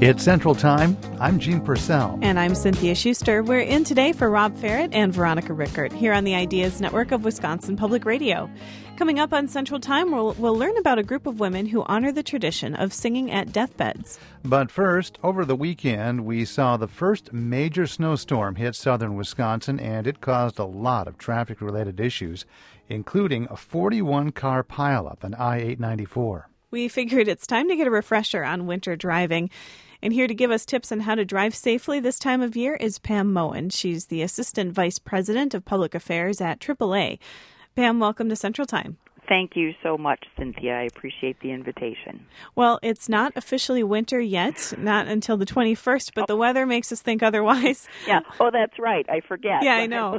It's Central Time. I'm Gene Purcell. And I'm Cynthia Schuster. We're in today for Rob Ferret and Veronica Rickert here on the Ideas Network of Wisconsin Public Radio. Coming up on Central Time, we'll learn about a group of women who honor the tradition of singing at deathbeds. But first, over the weekend, we saw the first major snowstorm hit southern Wisconsin, and it caused a lot of traffic-related issues, including a 41-car pileup on I-894. We figured it's time to get a refresher on winter driving. And here to give us tips on how to drive safely this time of year is Pam Moen. She's the Assistant Vice President of Public Affairs at AAA. Pam, welcome to Central Time. Thank you so much, Cynthia. I appreciate the invitation. Well, it's not officially winter yet, not until the 21st, but the weather makes us think otherwise. Yeah. Oh, that's right. I forget. Yeah, I know.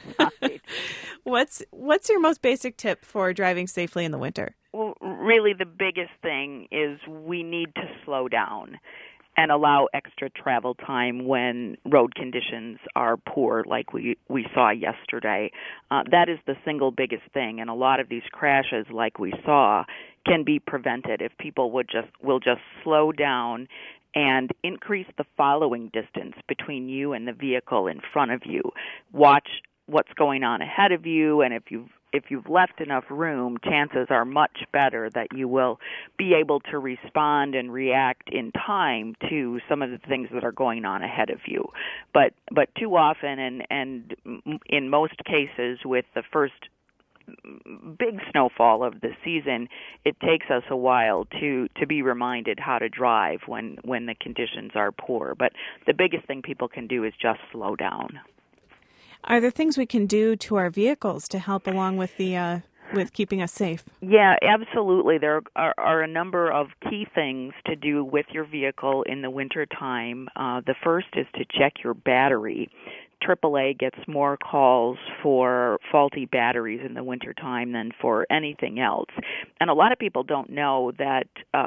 What's your most basic tip for driving safely in the winter? Well, really the biggest thing is we need to slow down and allow extra travel time when road conditions are poor, like we saw yesterday. That is the single biggest thing, and a lot of these crashes, like we saw, can be prevented if people will just slow down and increase the following distance between you and the vehicle in front of you. Watch what's going on ahead of you, and if you've left enough room, chances are much better that you will be able to respond and react in time to some of the things that are going on ahead of you. But too often, and in most cases with the first big snowfall of the season, it takes us a while to be reminded how to drive when the conditions are poor. But the biggest thing people can do is just slow down. Are there things we can do to our vehicles to help along with with keeping us safe? Yeah, absolutely. There are a number of key things to do with your vehicle in the winter time. The first is to check your battery. AAA gets more calls for faulty batteries in the wintertime than for anything else. And a lot of people don't know that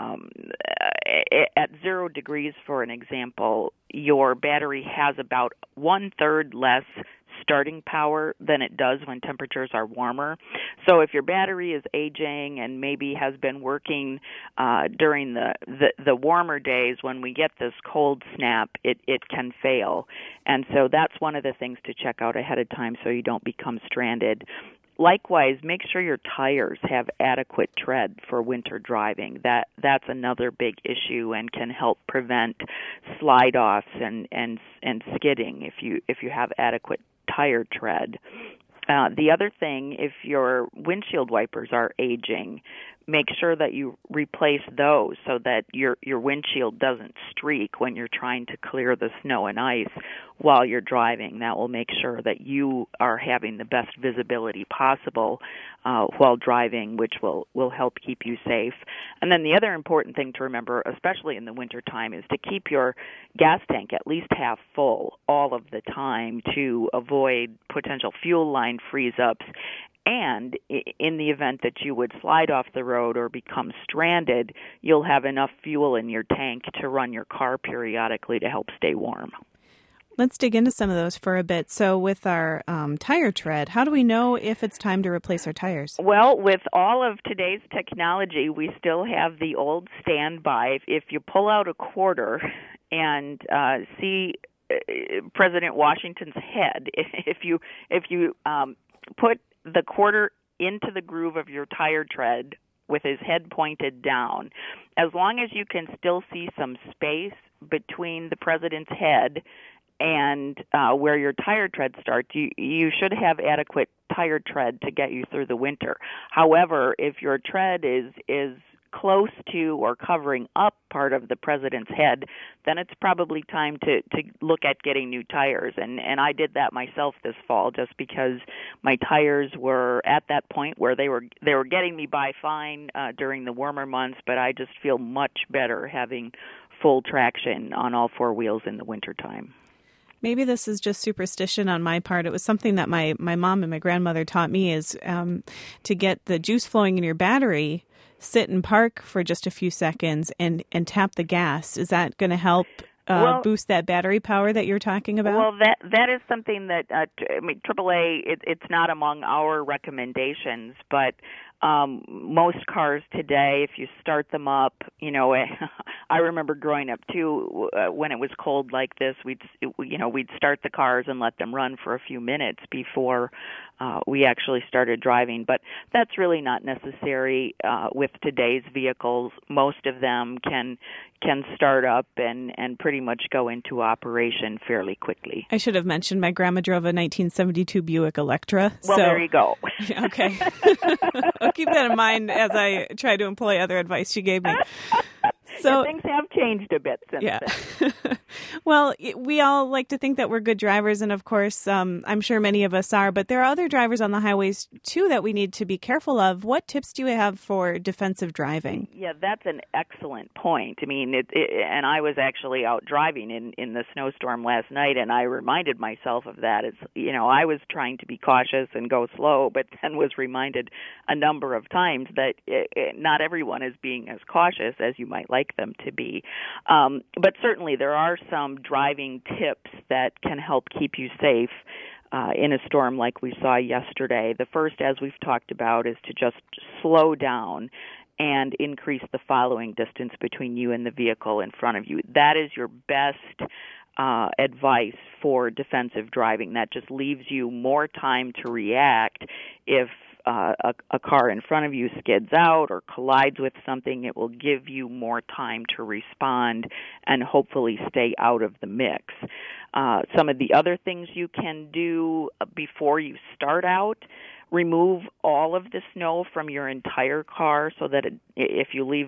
at 0 degrees, for an example, your battery has about 1/3 less starting power than it does when temperatures are warmer. So if your battery is aging and maybe has been working during the warmer days, when we get this cold snap, it can fail. And so that's one of the things to check out ahead of time so you don't become stranded. Likewise, make sure your tires have adequate tread for winter driving. That's another big issue and can help prevent slide-offs and skidding if you have adequate tire tread. The other thing, if your windshield wipers are aging, make sure that you replace those so that your windshield doesn't streak when you're trying to clear the snow and ice while you're driving. That will make sure that you are having the best visibility possible while driving, which will help keep you safe. And then the other important thing to remember, especially in the wintertime, is to keep your gas tank at least half full all of the time to avoid potential fuel line freeze-ups. And in the event that you would slide off the road or become stranded, you'll have enough fuel in your tank to run your car periodically to help stay warm. Let's dig into some of those for a bit. So with our tire tread, how do we know if it's time to replace our tires? Well, with all of today's technology, we still have the old standby. If you pull out a quarter and see President Washington's head, if you put the quarter into the groove of your tire tread with his head pointed down, as long as you can still see some space between the president's head and where your tire tread starts, you should have adequate tire tread to get you through the winter. However, if your tread is close to or covering up part of the president's head, then it's probably time to look at getting new tires. And I did that myself this fall just because my tires were at that point where they were getting me by fine during the warmer months, but I just feel much better having full traction on all four wheels in the wintertime. Maybe this is just superstition on my part. It was something that my mom and my grandmother taught me is to get the juice flowing in your battery, sit and park for just a few seconds and tap the gas. Is that going to help boost that battery power that you're talking about? Well, that is something that AAA, it's not among our recommendations, but most cars today, if you start them up, I remember growing up too, when it was cold like this, we'd start the cars and let them run for a few minutes before we actually started driving. But that's really not necessary with today's vehicles. Most of them can start up and pretty much go into operation fairly quickly. I should have mentioned my grandma drove a 1972 Buick Electra. Well, there you go. Okay. I'll keep that in mind as I try to employ other advice she gave me. So things have changed a bit since then. Well, we all like to think that we're good drivers, and of course, I'm sure many of us are, but there are other drivers on the highways, too, that we need to be careful of. What tips do you have for defensive driving? Yeah, that's an excellent point. I mean, and I was actually out driving in the snowstorm last night, and I reminded myself of that. I was trying to be cautious and go slow, but then was reminded a number of times that not everyone is being as cautious as you might like them to be. But certainly there are some driving tips that can help keep you safe in a storm like we saw yesterday. The first, as we've talked about, is to just slow down and increase the following distance between you and the vehicle in front of you. That is your best advice for defensive driving. That just leaves you more time to react if a car in front of you skids out or collides with something. It will give you more time to respond and hopefully stay out of the mix. Some of the other things you can do before you start out: remove all of the snow from your entire car so that if you leave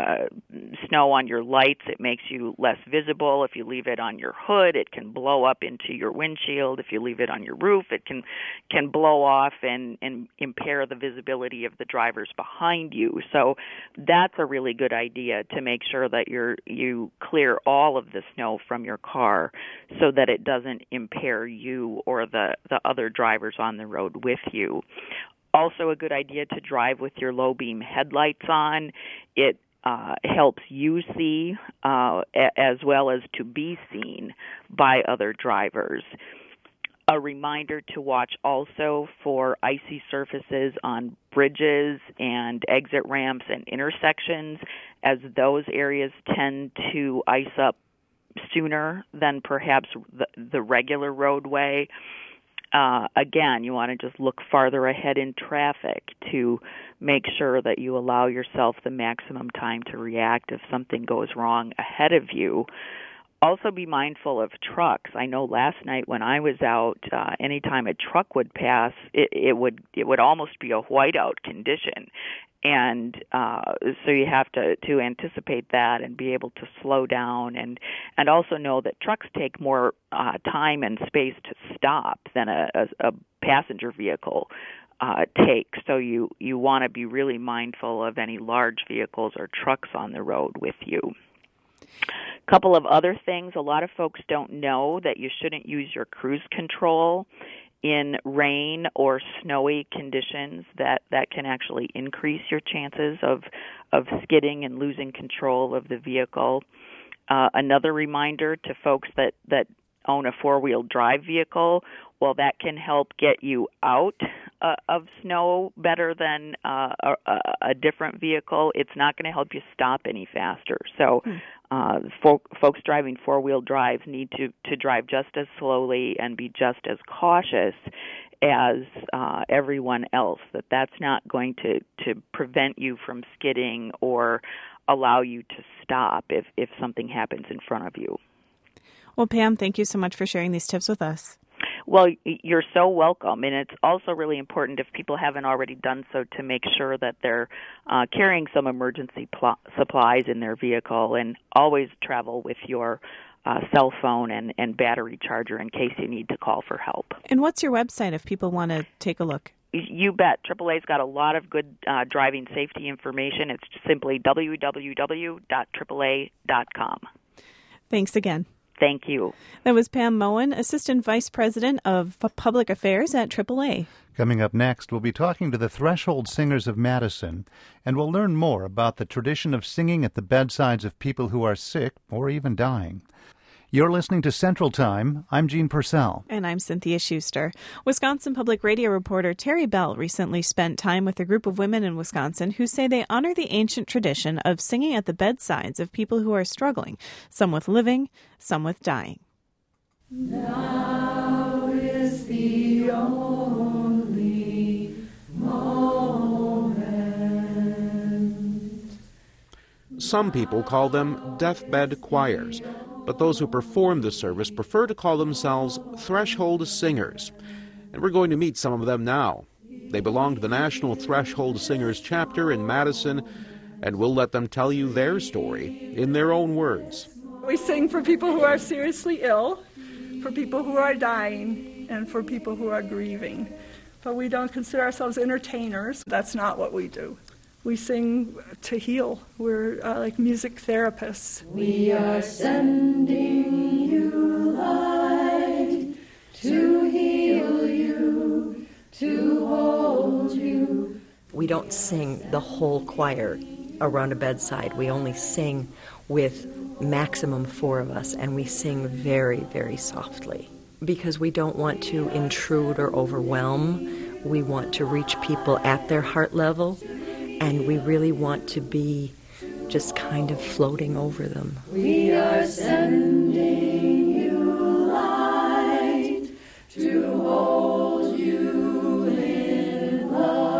snow on your lights, it makes you less visible. If you leave it on your hood, it can blow up into your windshield. If you leave it on your roof, it can blow off and impair the visibility of the drivers behind you. So that's a really good idea, to make sure that you clear all of the snow from your car so that it doesn't impair you or the other drivers on the road with you. Also a good idea to drive with your low beam headlights on. It helps you see as well as to be seen by other drivers. A reminder to watch also for icy surfaces on bridges and exit ramps and intersections, as those areas tend to ice up sooner than perhaps the regular roadway. Again, you want to just look farther ahead in traffic to make sure that you allow yourself the maximum time to react if something goes wrong ahead of you. Also be mindful of trucks. I know last night when I was out, anytime a truck would pass, it would almost be a whiteout condition. And so you have to anticipate that and be able to slow down, and also know that trucks take more time and space to stop than a passenger vehicle takes. So you want to be really mindful of any large vehicles or trucks on the road with you. A couple of other things. A lot of folks don't know that you shouldn't use your cruise control in rain or snowy conditions. That can actually increase your chances of skidding and losing control of the vehicle. Another reminder to folks that own a four-wheel drive vehicle, well, that can help get you out of snow better than a different vehicle. It's not going to help you stop any faster. So folks driving four-wheel drives need to drive just as slowly and be just as cautious as everyone else. That's not going to prevent you from skidding or allow you to stop if something happens in front of you. Well, Pam, thank you so much for sharing these tips with us. Well, you're so welcome. And it's also really important, if people haven't already done so, to make sure that they're carrying some emergency supplies in their vehicle, and always travel with your cell phone and battery charger in case you need to call for help. And what's your website if people want to take a look? You bet. AAA's got a lot of good driving safety information. It's simply www.aaa.com. Thanks again. Thank you. That was Pam Moen, Assistant Vice President of Public Affairs at AAA. Coming up next, we'll be talking to the Threshold Singers of Madison, and we'll learn more about the tradition of singing at the bedsides of people who are sick or even dying. You're listening to Central Time. I'm Gene Purcell. And I'm Cynthia Schuster. Wisconsin Public Radio reporter Terry Bell recently spent time with a group of women in Wisconsin who say they honor the ancient tradition of singing at the bedsides of people who are struggling, some with living, some with dying. Now is the only moment. Some people call them deathbed choirs, but those who perform the service prefer to call themselves threshold singers. And we're going to meet some of them now. They belong to the National Threshold Singers chapter in Madison, and we'll let them tell you their story in their own words. We sing for people who are seriously ill, for people who are dying, and for people who are grieving. But we don't consider ourselves entertainers. That's not what we do. We sing to heal. We're like music therapists. We are sending you light to heal you, to hold you. We don't sing the whole choir around a bedside. We only sing with maximum 4 of us, and we sing very, very softly because we don't want to intrude or overwhelm. We want to reach people at their heart level, and we really want to be just kind of floating over them. We are sending you light to hold you in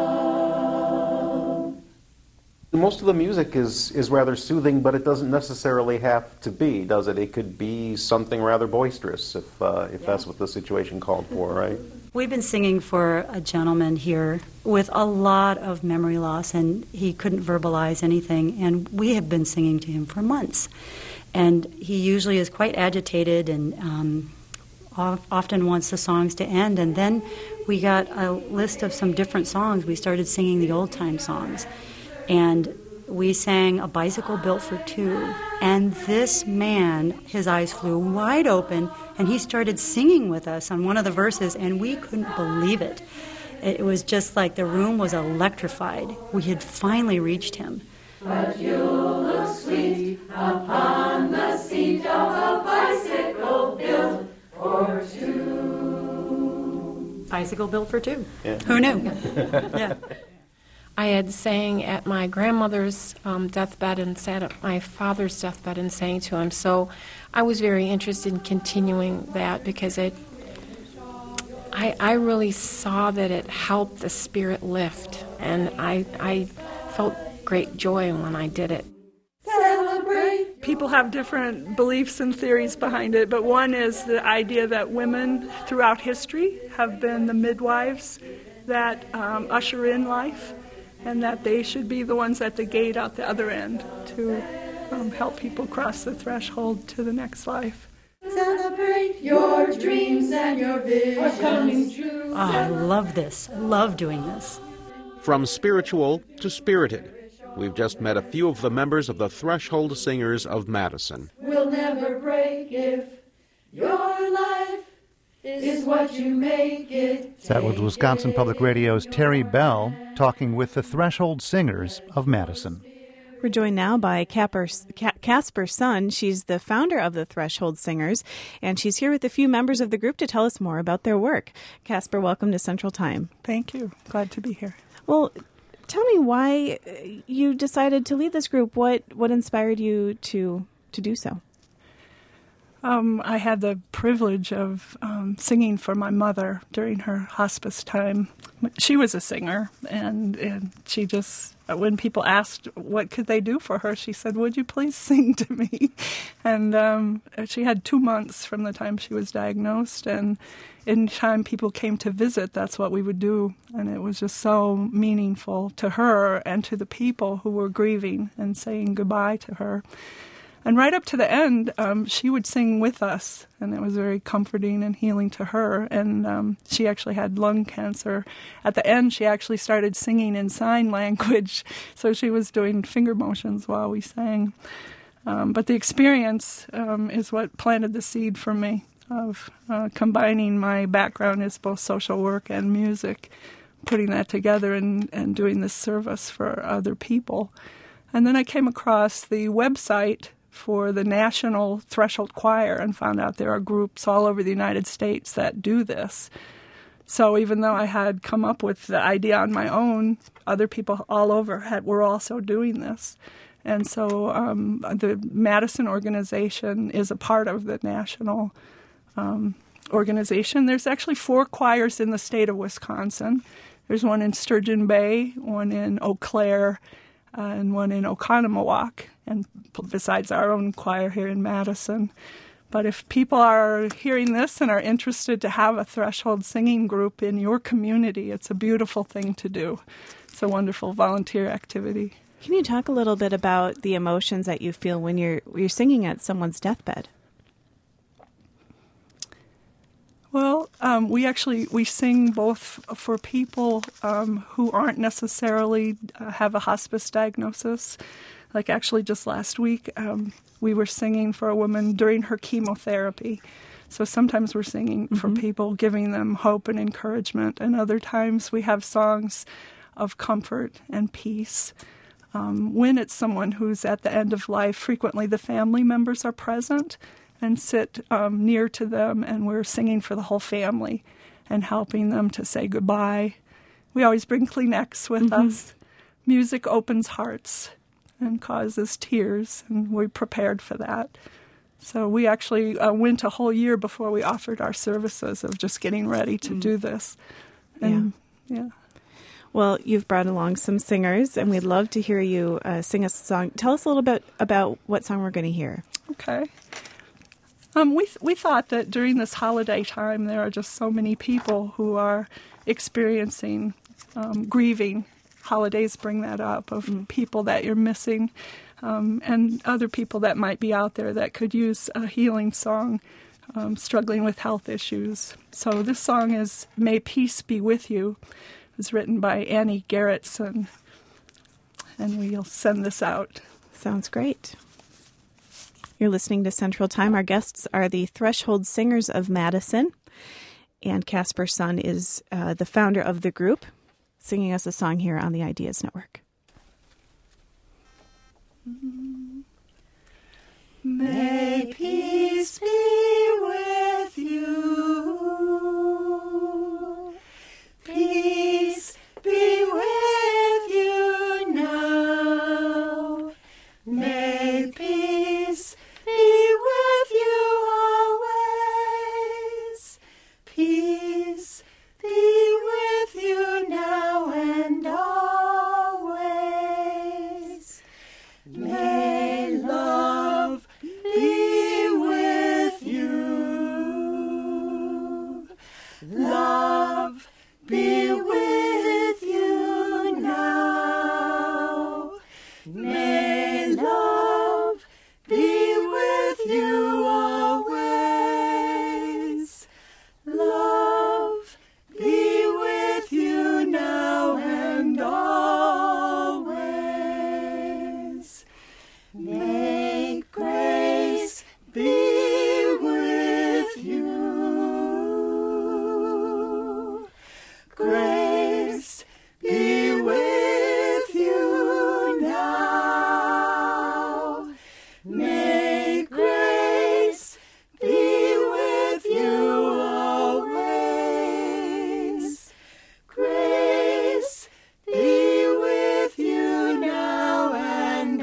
love. Most of the music is rather soothing, but it doesn't necessarily have to be, does it? It could be something rather boisterous if that's what the situation called for, right? We've been singing for a gentleman here with a lot of memory loss, and he couldn't verbalize anything, and we have been singing to him for months. And he usually is quite agitated and often wants the songs to end, and then we got a list of some different songs. We started singing the old-time songs, and we sang A Bicycle Built for Two, and this man, his eyes flew wide open, and he started singing with us on one of the verses, and we couldn't believe it. It was just like the room was electrified. We had finally reached him. But you'll look sweet upon the seat of a bicycle built for two. Bicycle Built for Two. Yeah. Who knew? Yeah. I had sang at my grandmother's deathbed and sat at my father's deathbed and sang to him. So I was very interested in continuing that because I really saw that it helped the spirit lift, and I felt great joy when I did it. Celebrate. People have different beliefs and theories behind it, but one is the idea that women throughout history have been the midwives that usher in life, and that they should be the ones at the gate out the other end to help people cross the threshold to the next life. Celebrate your dreams and your visions coming true. Oh, I love this. I love doing this. From spiritual to spirited, we've just met a few of the members of the Threshold Singers of Madison. Will never break if your life is what you make it. That was Wisconsin Public Radio's Terry Bell talking with the Threshold Singers of Madison. We're joined now by Casper Sun. She's the founder of the Threshold Singers, and she's here with a few members of the group to tell us more about their work. Casper, welcome to Central Time. Thank you. Glad to be here. Well, tell me why you decided to lead this group. What inspired you to do so? I had the privilege of singing for my mother during her hospice time. She was a singer, and she just, when people asked what could they do for her, she said, "Would you please sing to me?" And she had 2 months from the time she was diagnosed, and anytime people came to visit, that's what we would do. And it was just so meaningful to her and to the people who were grieving and saying goodbye to her. And right up to the end, she would sing with us, and it was very comforting and healing to her. And she actually had lung cancer. At the end, she actually started singing in sign language, so she was doing finger motions while we sang. But the experience is what planted the seed for me of combining my background as both social work and music, putting that together and doing this service for other people. And then I came across the website for the National Threshold Choir and found out there are groups all over the United States that do this. So even though I had come up with the idea on my own, other people all over were also doing this. And so the Madison organization is a part of the national organization. There's actually 4 choirs in the state of Wisconsin. There's one in Sturgeon Bay, one in Eau Claire, and one in Oconomowoc, and besides our own choir here in Madison. But if people are hearing this and are interested to have a threshold singing group in your community, it's a beautiful thing to do. It's a wonderful volunteer activity. Can you talk a little bit about the emotions that you feel when you're singing at someone's deathbed? Well, we sing both for people who aren't necessarily have a hospice diagnosis. Like actually just last week, we were singing for a woman during her chemotherapy. So sometimes we're singing for people, giving them hope and encouragement, and other times we have songs of comfort and peace. When it's someone who's at the end of life, frequently the family members are present and sit near to them, and we're singing for the whole family and helping them to say goodbye. We always bring Kleenex with us. Music opens hearts and causes tears, and we're prepared for that. So we actually went a whole year before we offered our services of just getting ready to do this. And, yeah. Well, you've brought along some singers, and we'd love to hear you sing us a song. Tell us a little bit about what song we're going to hear. Okay. We thought that during this holiday time, there are just so many people who are experiencing grieving. Holidays bring that up, of people that you're missing, and other people that might be out there that could use a healing song, struggling with health issues. So this song is May Peace Be With You. It was written by Annie Gerritsen, and we'll send this out. Sounds great. You're listening to Central Time. Our guests are the Threshold Singers of Madison, and Casper Sun is the founder of the group, singing us a song here on the Ideas Network. May peace be with you. Peace be with you now. May peace be with you always. Peace be with you now and always. May love be with you. Love be with you now. May love be with you always. Love be with you now and always. May grace be with you. Grace be with you now. May grace be with you always. Grace be with you now and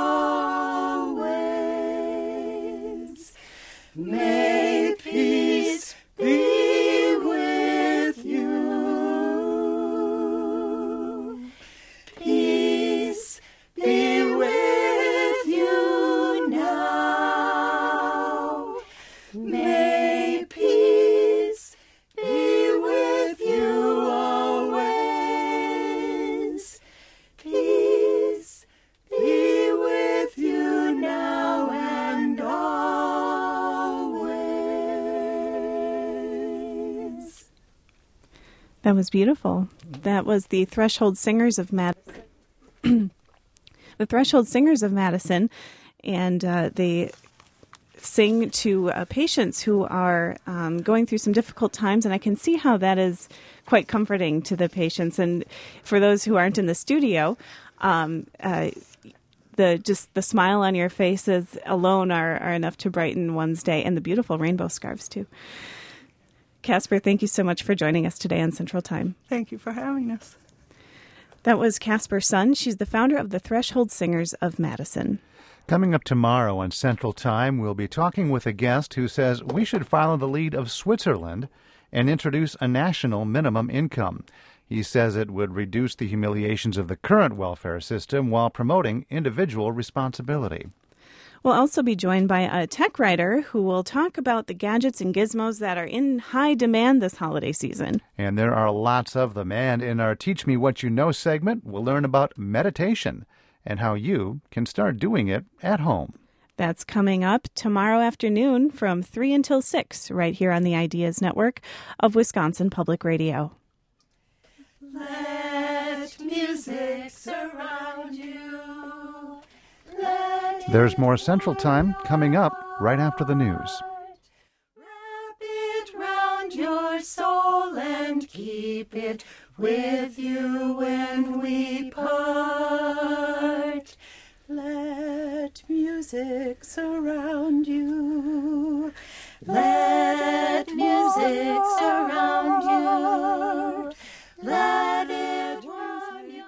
always. May peace be with you. Peace be with you now. May peace be with you always. Peace be with you now and always. That was beautiful. That was the Threshold Singers of Madison. The Threshold Singers of Madison, and they sing to patients who are going through some difficult times, and I can see how that is quite comforting to the patients. And for those who aren't in the studio, the the smile on your faces alone are enough to brighten one's day, and the beautiful rainbow scarves too. Casper, thank you so much for joining us today on Central Time. Thank you for having us. That was Casper Sun. She's the founder of the Threshold Singers of Madison. Coming up tomorrow on Central Time, we'll be talking with a guest who says we should follow the lead of Switzerland and introduce a national minimum income. He says it would reduce the humiliations of the current welfare system while promoting individual responsibility. We'll also be joined by a tech writer who will talk about the gadgets and gizmos that are in high demand this holiday season. And there are lots of them. And in our Teach Me What You Know segment, we'll learn about meditation and how you can start doing it at home. That's coming up tomorrow afternoon from 3 until 6, right here on the Ideas Network of Wisconsin Public Radio. Let music surround you. There's more Central Time coming up right after the news. Wrap it round your soul and keep it with you when we part. Let music surround you. Let music surround you. Let it run your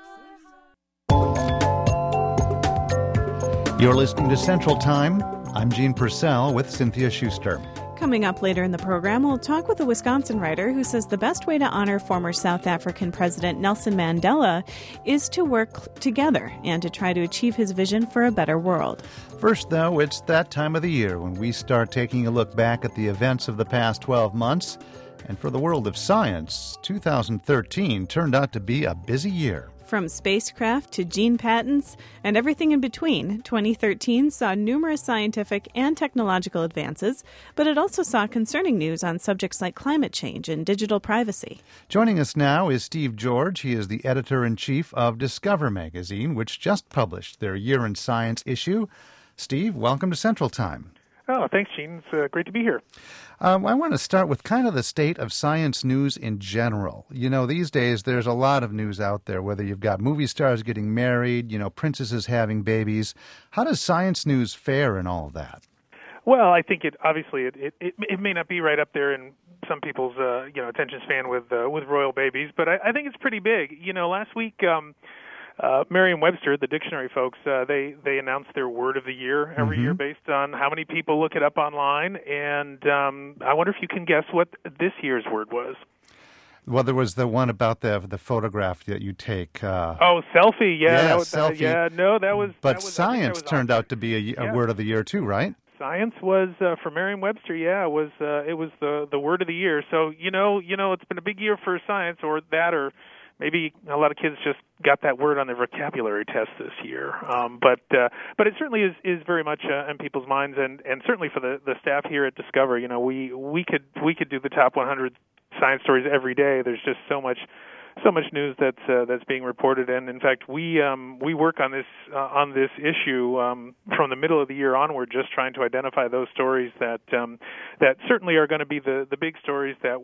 soul. You're listening to Central Time. I'm Gene Purcell with Cynthia Schuster. Coming up later in the program, we'll talk with a Wisconsin writer who says the best way to honor former South African President Nelson Mandela is to work together and to try to achieve his vision for a better world. First, though, it's that time of the year when we start taking a look back at the events of the past 12 months. And for the world of science, 2013 turned out to be a busy year. From spacecraft to gene patents and everything in between, 2013 saw numerous scientific and technological advances, but it also saw concerning news on subjects like climate change and digital privacy. Joining us now is Steve George. He is the editor-in-chief of Discover magazine, which just published their Year in Science issue. Steve, welcome to Central Time. Oh, thanks, Gene. It's great to be here. I want to start with kind of the state of science news in general. You know, these days there's a lot of news out there, whether you've got movie stars getting married, princesses having babies. How does science news fare in all of that? Well, I think it may not be right up there in some people's attention span with royal babies, but I think it's pretty big. Last week Merriam-Webster, the dictionary folks, they announce their word of the year every year based on how many people look it up online, and I wonder if you can guess what this year's word was. Well, there was the one about the photograph that you take. Selfie. Yeah, selfie. But science turned out to be a word of the year too, right? Science was for Merriam-Webster. Yeah, it was the word of the year. So it's been a big year for science, or maybe a lot of kids just got that word on their vocabulary test this year. But it certainly is very much in people's minds, and certainly for the staff here at Discover. We could do the top 100 science stories every day. There's just so much news that's being reported, and in fact, we work on this issue from the middle of the year onward, just trying to identify those stories that certainly are going to be the big stories that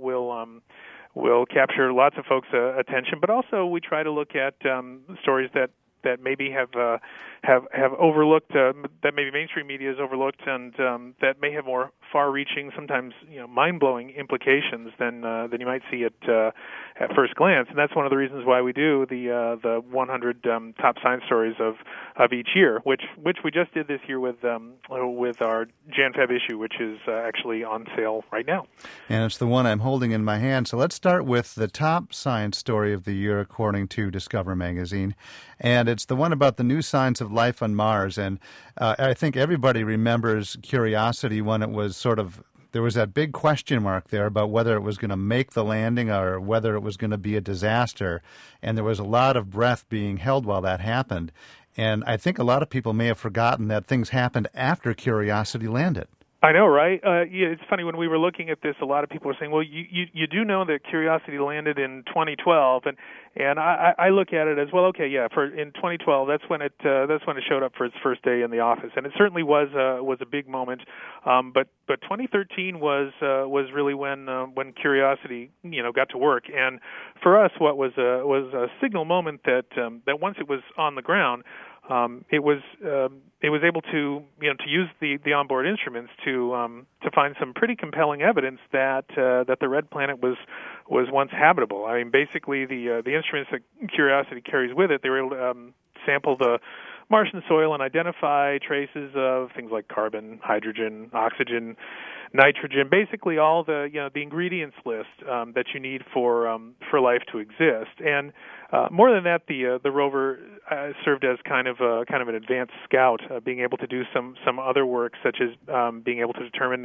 will capture lots of folks' attention, but also we try to look at stories that maybe have overlooked, that maybe mainstream media has overlooked, and that may have more far-reaching, sometimes mind-blowing implications than you might see at first glance. And that's one of the reasons why we do the 100 top science stories of each year, which we just did this year with our Jan-Feb issue, which is actually on sale right now. And it's the one I'm holding in my hand. So let's start with the top science story of the year, according to Discover magazine. And it's the one about the new signs of life on Mars. And I think everybody remembers Curiosity when it was there was that big question mark there about whether it was going to make the landing or whether it was going to be a disaster. And there was a lot of breath being held while that happened. And I think a lot of people may have forgotten that things happened after Curiosity landed. I know, right? It's funny, when we were looking at this, a lot of people were saying, well, you do know that Curiosity landed in 2012, and I look at it as, well, okay, yeah, in 2012, that's when it showed up for its first day in the office, and it certainly was a big moment. But 2013 was really when Curiosity got to work, and for us, what was a signal moment that once it was on the ground, it was able to to use the onboard instruments to find some pretty compelling evidence that the red planet was once habitable. I mean, basically the instruments that Curiosity carries with it, they were able to sample the Martian soil and identify traces of things like carbon, hydrogen, oxygen, nitrogen, basically all the the ingredients list that you need for life to exist. And more than that, the rover served as kind of an advanced scout, being able to do some other work, such as being able to determine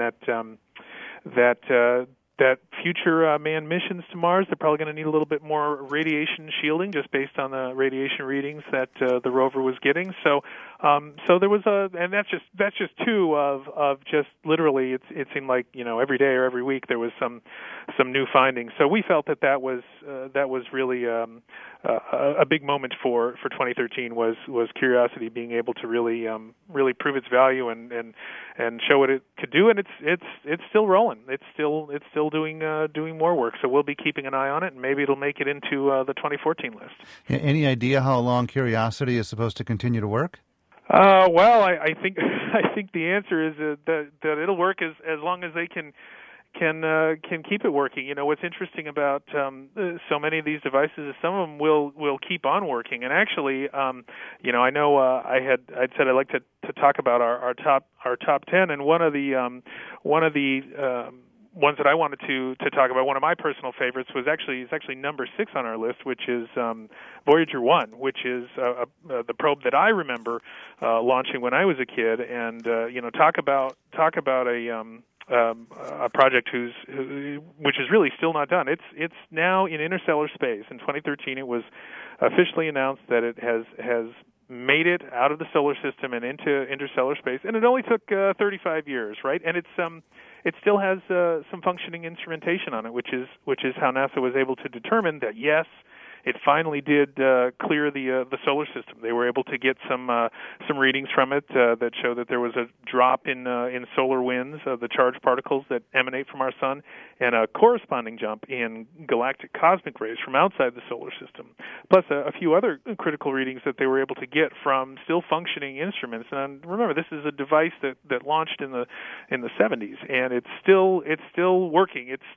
that future manned missions to Mars, they're probably going to need a little bit more radiation shielding, just based on the radiation readings that the rover was getting. So there was and that's just two of just literally. It seemed like every day or every week there was some new findings. So we felt that was really a big moment for 2013 was Curiosity being able to really prove its value and show what it could do, and it's still rolling. It's still doing more work. So we'll be keeping an eye on it, and maybe it'll make it into the 2014 list. Any idea how long Curiosity is supposed to continue to work? Well, I think the answer is that it'll work as long as they can keep it working. What's interesting about so many of these devices is some of them will keep on working. And actually, I know I'd said I'd like to talk about our top 10, and one of the ones that I wanted to talk about, one of my personal favorites, is actually number 6 on our list, which is Voyager 1, which is the probe that I remember launching when I was a kid. And talk about a project which is really still not done. It's now in interstellar space. In 2013, it was officially announced that it has made it out of the solar system and into interstellar space, and it only took 35 years, right? And it still has some functioning instrumentation on it, which is how NASA was able to determine that yes, it finally did clear the solar system. They were able to get some readings from it that show that there was a drop in solar winds, the charged particles that emanate from our sun, and a corresponding jump in galactic cosmic rays from outside the solar system. Plus a few other critical readings that they were able to get from still functioning instruments. And remember, this is a device that launched in the 70s, and it's still working. It's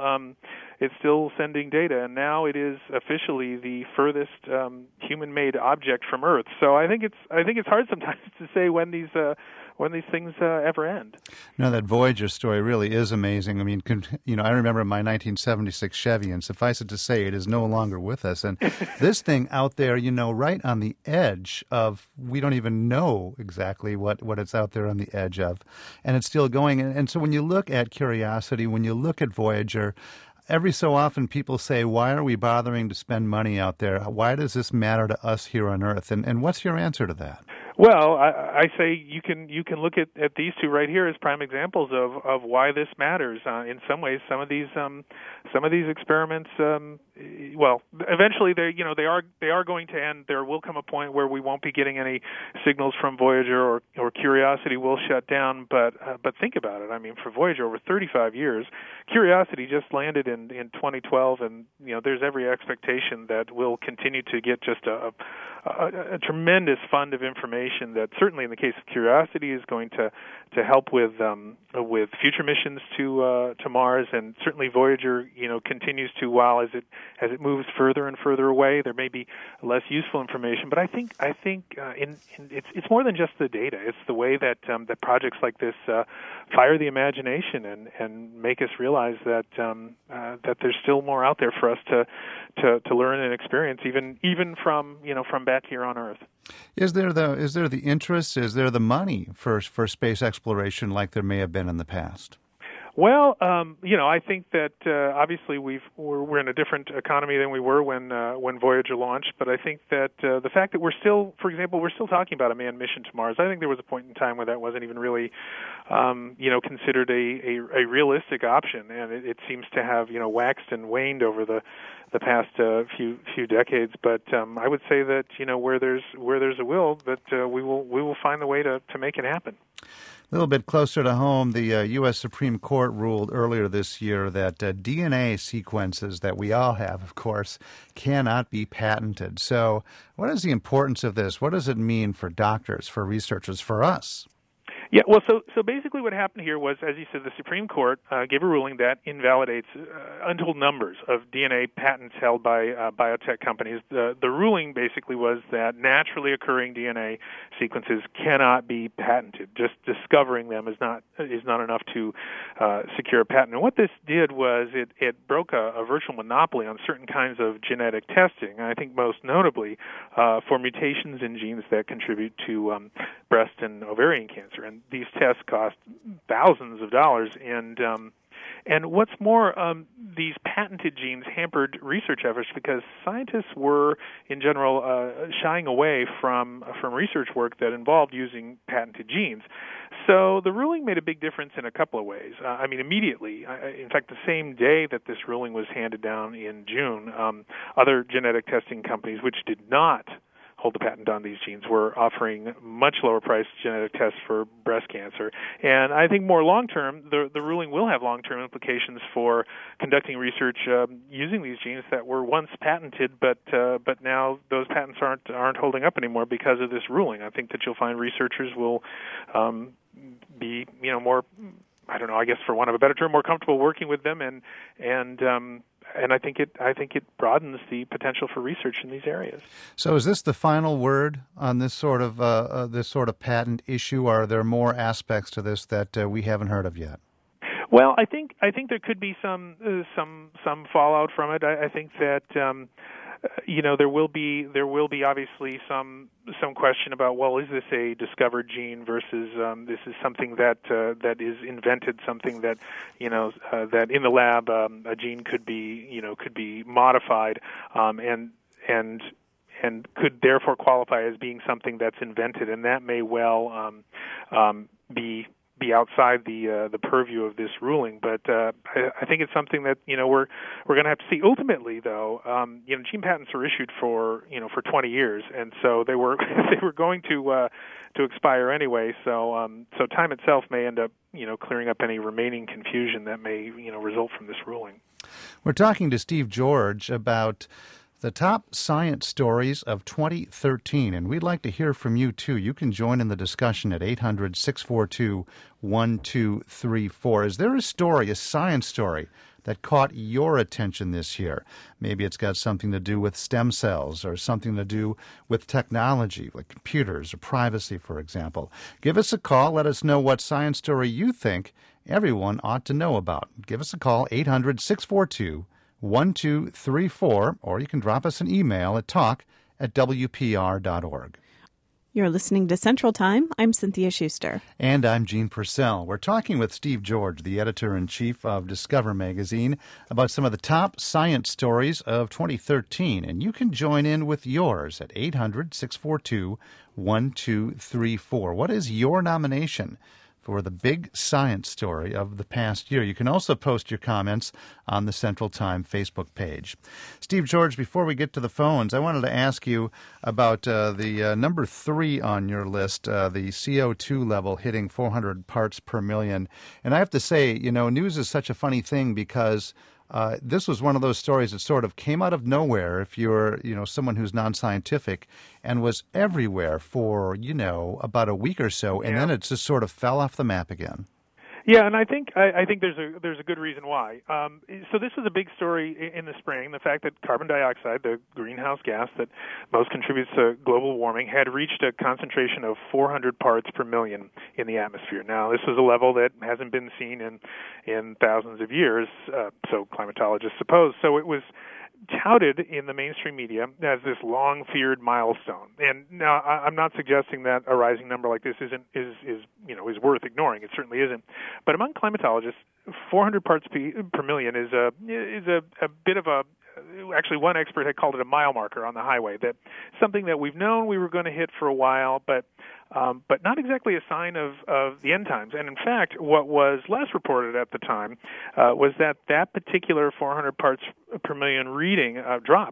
still sending data, and now it is officially the furthest human-made object from Earth. So I think it's hard sometimes to say when these things ever end. No, that Voyager story really is amazing. I mean, I remember my 1976 Chevy, and suffice it to say, it is no longer with us. And this thing out there, right on the edge of, we don't even know exactly what it's out there on the edge of, and it's still going. And so when you look at Curiosity, when you look at Voyager, every so often people say, why are we bothering to spend money out there? Why does this matter to us here on Earth? And what's your answer to that? Well, I say you can look at these two right here as prime examples of why this matters. In some ways, some of these experiments, eventually they are going to end. There will come a point where we won't be getting any signals from Voyager, or Curiosity will shut down. But think about it. I mean, for Voyager, over 35 years, Curiosity just landed in 2012, and there's every expectation that we'll continue to get just a tremendous fund of information that, certainly in the case of Curiosity, is going to help with future missions to Mars, and certainly Voyager continues to, while as it moves further and further away, there may be less useful information. But I think it's more than just the data. It's the way that projects like this fire the imagination and make us realize that there's still more out there for us to learn and experience, even from back here on Earth. Is there the interest? Is there the money for space exploration like there may have been in the past? Well, I think that obviously we're in a different economy than we were when Voyager launched. But I think that the fact that we're still talking about a manned mission to Mars. I think there was a point in time where that wasn't even really, considered a realistic option, and it seems to have waxed and waned over the past few decades. But I would say that where there's a will, that we will find the way to make it happen. A little bit closer to home, the U.S. Supreme Court ruled earlier this year that DNA sequences that we all have, of course, cannot be patented. So what is the importance of this? What does it mean for doctors, for researchers, for us? Yeah, well, so basically what happened here was, as you said, the Supreme Court gave a ruling that invalidates untold numbers of DNA patents held by biotech companies. The ruling basically was that naturally occurring DNA sequences cannot be patented. Just discovering them is not enough to secure a patent. And what this did was it broke a virtual monopoly on certain kinds of genetic testing. And I think most notably for mutations in genes that contribute to breast and ovarian cancer. And these tests cost thousands of dollars, and what's more, these patented genes hampered research efforts because scientists were, in general, shying away from research work that involved using patented genes. So the ruling made a big difference in a couple of ways. Immediately, in fact, the same day that this ruling was handed down in June, other genetic testing companies, which did not hold the patent on these genes, were offering much lower priced genetic tests for breast cancer. And I think more long-term, the ruling will have long-term implications for conducting research using these genes that were once patented, but now those patents aren't holding up anymore because of this ruling. I think that you'll find researchers will be, more, I don't know, I guess for want of a better term, more comfortable working with them, and I think it broadens the potential for research in these areas. So, is this the final word on this sort of patent issue? Or are there more aspects to this that we haven't heard of yet? Well, I think there could be some fallout from it. I think that there will be obviously some question about, well, is this a discovered gene versus this is something that is invented, something that that in the lab a gene could be modified and could therefore qualify as being something that's invented, and that may well be outside the purview of this ruling, but I think it's something that we're going to have to see. Ultimately, though, gene patents are issued for 20 years, and so they were going to expire anyway. So time itself may end up clearing up any remaining confusion that may result from this ruling. We're talking to Steve George about the top science stories of 2013, and we'd like to hear from you, too. You can join in the discussion at 800-642-1234. Is there a science story, that caught your attention this year? Maybe it's got something to do with stem cells or something to do with technology, like computers or privacy, for example. Give us a call. Let us know what science story you think everyone ought to know about. Give us a call, 800-642-1234, or you can drop us an email at talk@wpr.org. You're listening to Central Time. I'm Cynthia Schuster. And I'm Gene Purcell. We're talking with Steve George, the editor-in-chief of Discover magazine, about some of the top science stories of 2013. And you can join in with yours at 800-642-1234. What is your nomination for the big science story of the past year? You can also post your comments on the Central Time Facebook page. Steve George, before we get to the phones, I wanted to ask you about the number 3 on your list, the CO2 level hitting 400 parts per million. And I have to say, news is such a funny thing because this was one of those stories that sort of came out of nowhere if you're, someone who's non-scientific, and was everywhere for, about a week or so, and then it just sort of fell off the map again. Yeah, and I think there's a good reason why. So this was a big story in the spring, the fact that carbon dioxide, the greenhouse gas that most contributes to global warming, had reached a concentration of 400 parts per million in the atmosphere. Now, this was a level that hasn't been seen in thousands of years, so climatologists suppose. So it was touted in the mainstream media as this long-feared milestone. And now I'm not suggesting that a rising number like this is worth ignoring. It certainly isn't. But among climatologists, 400 parts per million is a bit of a, actually one expert had called it a mile marker on the highway, that something that we've known we were going to hit for a while, but not exactly a sign of the end times. And in fact, what was less reported at the time was that particular 400 parts per million reading dropped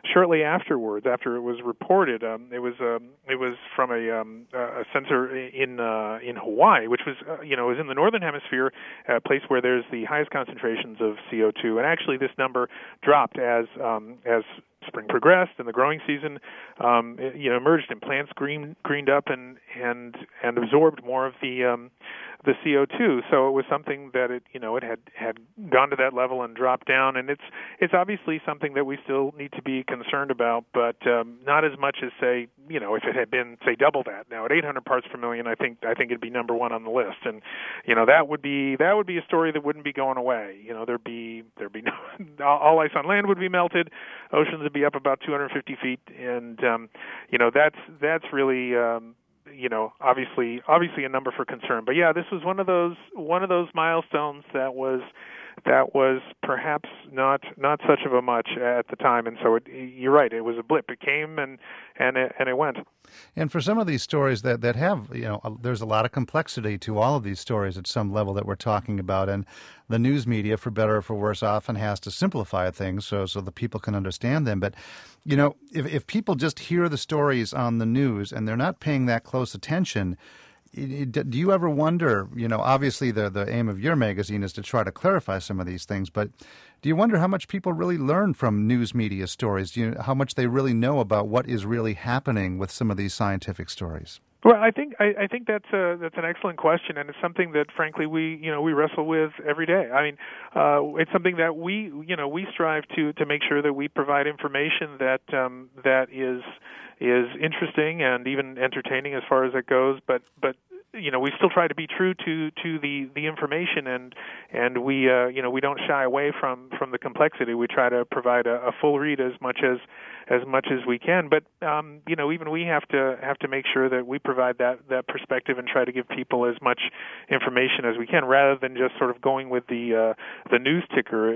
shortly afterwards, after it was reported, it was from a sensor in Hawaii, which was was in the northern hemisphere, a place where there's the highest concentrations of CO2, and actually this number dropped as spring progressed and the growing season emerged, and plants greened up and absorbed more of the CO2. So it was something that it had gone to that level and dropped down, and it's obviously something that we still need to be concerned about, but not as much as say if it had been say double that. Now at 800 parts per million, I think it'd be number one on the list, and that would be a story that wouldn't be going away. There'd be no, all ice on land would be melted, oceans would be up about 250 feet, and that's really obviously a number for concern. But yeah, this was one of those milestones that was perhaps not such of a much at the time, and so you're right, it was a blip. It came and it went. And for some of these stories that have, there's a lot of complexity to all of these stories at some level that we're talking about, and the news media, for better or for worse, often has to simplify things so the people can understand them. But, if people just hear the stories on the news and they're not paying that close attention, do you ever wonder, obviously the aim of your magazine is to try to clarify some of these things, but do you wonder how much people really learn from news media stories? How much they really know about what is really happening with some of these scientific stories? Well, I think that's an excellent question, and it's something that, frankly, we wrestle with every day. I mean, it's something that we strive to make sure that we provide information that is interesting and even entertaining as far as it goes, but we still try to be true to the information, and we don't shy away from the complexity. We try to provide a full read as much as we can, but even we have to make sure that we provide that perspective and try to give people as much information as we can, rather than just sort of going with the news ticker,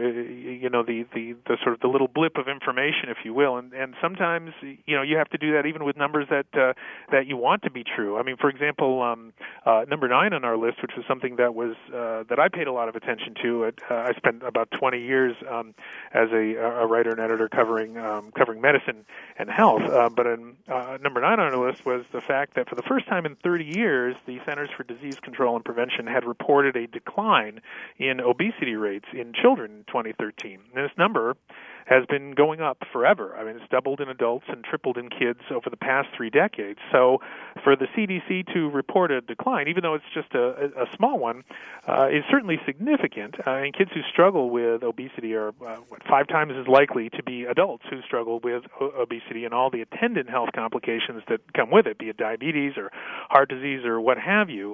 the sort of the little blip of information, if you will, and sometimes you have to do that even with numbers that you want to be true. I mean, for example, number 9 on our list, which was something that I paid a lot of attention to. I spent about 20 years as a writer and editor covering medicine and health. But number 9 on our list was the fact that for the first time in 30 years, the Centers for Disease Control and Prevention had reported a decline in obesity rates in children in 2013. And this number has been going up forever. I mean, it's doubled in adults and tripled in kids over the past 3 decades. So for the CDC to report a decline, even though it's just a small one, is certainly significant. And kids who struggle with obesity are 5 times as likely to be adults who struggle with obesity and all the attendant health complications that come with it, be it diabetes or heart disease or what have you.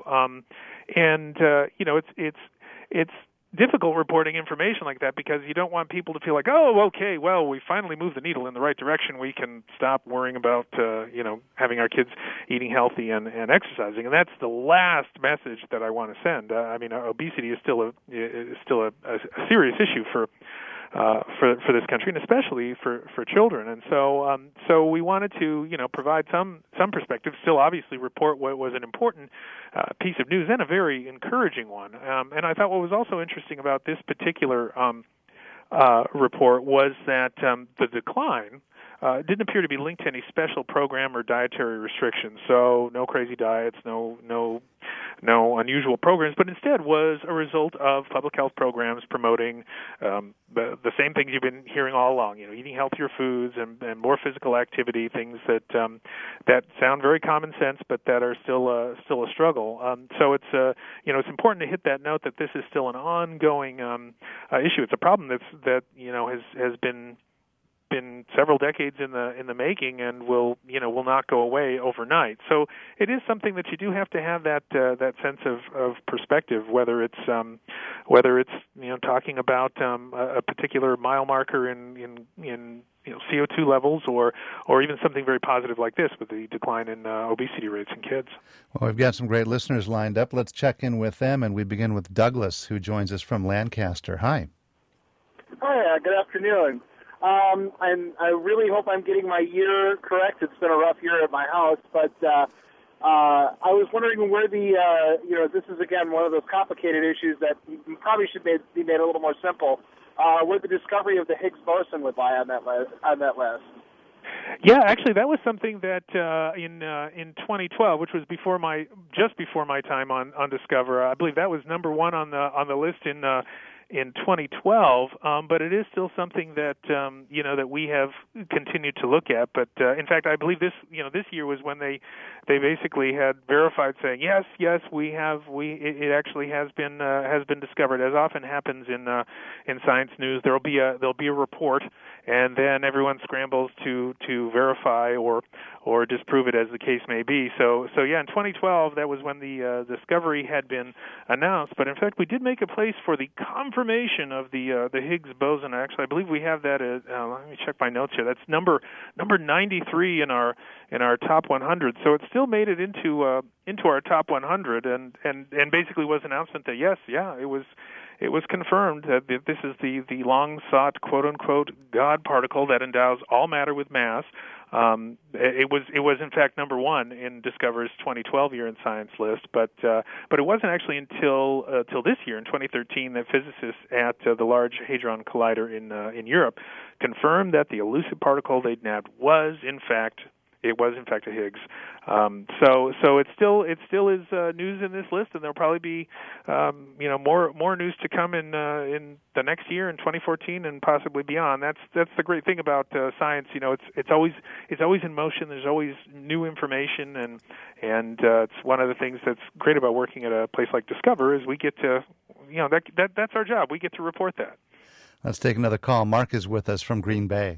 It's difficult reporting information like that, because you don't want people to feel like, oh, okay, well, we finally moved the needle in the right direction. We can stop worrying about, having our kids eating healthy and exercising. And that's the last message that I want to send. Obesity is still a serious issue for this country, and especially for children. And so we wanted to provide some perspective, still obviously report what was an important piece of news and a very encouraging one. And I thought what was also interesting about this particular report was that the decline didn't appear to be linked to any special program or dietary restrictions. So no crazy diets, no unusual programs, but instead was a result of public health programs promoting the same things you've been hearing all along. Eating healthier foods and more physical activity, things that sound very common sense, but that are still a struggle. So it's important to hit that note that this is still an ongoing issue. It's a problem that has been several decades in the making and will not go away overnight. So it is something that you do have to have that sense of perspective, whether it's talking about a particular mile marker in CO2 levels, or even something very positive like this with the decline in obesity rates in kids. Well, we've got some great listeners lined up. Let's check in with them, and we begin with Douglas, who joins us from Lancaster. Hi. Hi, good afternoon. I really hope I'm getting my year correct. It's been a rough year at my house, but I was wondering where this is again one of those complicated issues that probably should be made a little more simple. Where the discovery of the Higgs boson would lie on that list. Yeah, actually, that was something that in 2012, which was just before my time on Discover, I believe that was number one on the list in 2012. But it is still something that that we have continued to look at. But in fact, I believe this year was when they basically had verified, saying yes, it actually has been discovered. As often happens in science news, there'll be a report, and then everyone scrambles to verify or disprove it, as the case may be. So yeah, in 2012, that was when the discovery had been announced. But in fact, we did make a place for the confirmation of the Higgs boson. Actually, I believe we have that. Let me check my notes here. That's number 93 in our top 100. So it still made it into our top 100, and basically was an announcement that it was confirmed that this is the long-sought, quote-unquote, God particle that endows all matter with mass. It was in fact number one in Discover's 2012 Year in Science list, but it wasn't actually until this year in 2013 that physicists at the Large Hadron Collider in Europe confirmed that the elusive particle they'd nabbed was in fact a Higgs. So it still is news in this list, and there'll probably be more news to come in the next year in 2014 and possibly beyond. That's the great thing about science. It's always in motion. There's always new information, and it's one of the things that's great about working at a place like Discover is we get to that's our job. We get to report that. Let's take another call. Mark is with us from Green Bay.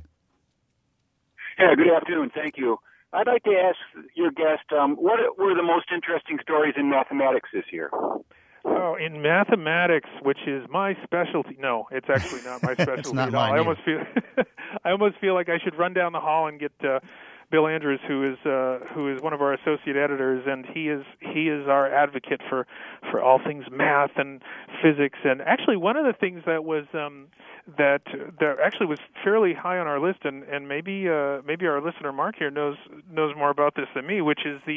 Yeah, good afternoon. Thank you. I'd like to ask your guest, what were the most interesting stories in mathematics this year? Oh, in mathematics, which is my specialty. No, it's actually not my specialty. It's not mine. I almost feel like I should run down the hall and get Bill Andrews, who is one of our associate editors, and he is our advocate for all things math and physics. And actually, one of the things that was that actually was fairly high on our list, and maybe our listener Mark here knows more about this than me, which was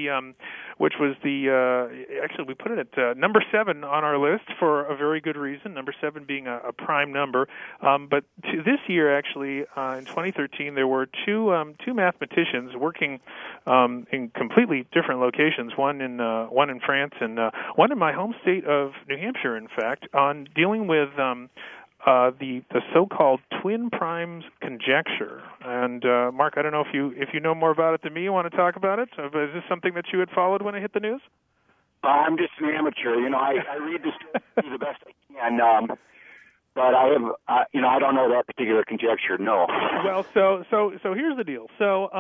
actually we put it at number 7 on our list for a very good reason. Number 7 being a prime number, but this year actually in 2013 there were two mathematicians working in completely different locations. One in France and one in my home state of New Hampshire, in fact, on dealing with the so-called twin primes conjecture. And Mark, I don't know if you know more about it than me. You want to talk about it? Is this something that you had followed when it hit the news? I'm just an amateur. I read the story the best I can. But I have, I don't know that particular conjecture. No. Well, so here's the deal.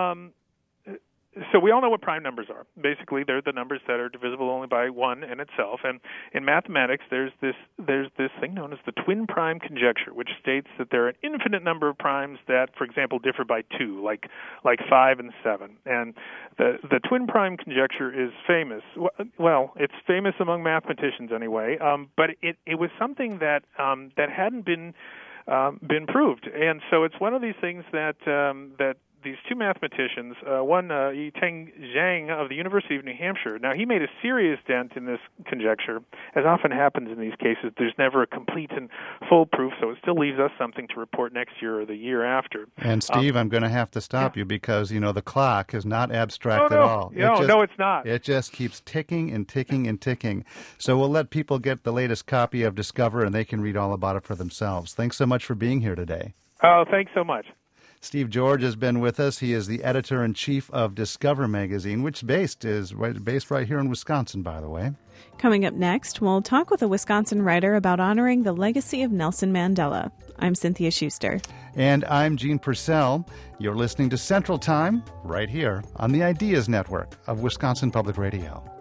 So we all know what prime numbers are. Basically, they're the numbers that are divisible only by 1 in itself. And in mathematics, there's this thing known as the twin prime conjecture, which states that there are an infinite number of primes that, for example, differ by 2, like 5 and 7. And the twin prime conjecture is famous. Well, it's famous among mathematicians anyway. But it was something that hadn't been proved. And so it's one of these things that these two mathematicians, one Yiteng Zhang of the University of New Hampshire. Now, he made a serious dent in this conjecture. As often happens in these cases, there's never a complete and full proof, so it still leaves us something to report next year or the year after. And, Steve, I'm going to have to stop you because, the clock is not abstract at all. No, it's not. It just keeps ticking and ticking and ticking. So we'll let people get the latest copy of Discover, and they can read all about it for themselves. Thanks so much for being here today. Oh, thanks so much. Steve George has been with us. He is the editor-in-chief of Discover magazine, which is based right here in Wisconsin, by the way. Coming up next, we'll talk with a Wisconsin writer about honoring the legacy of Nelson Mandela. I'm Cynthia Schuster. And I'm Gene Purcell. You're listening to Central Time right here on the Ideas Network of Wisconsin Public Radio.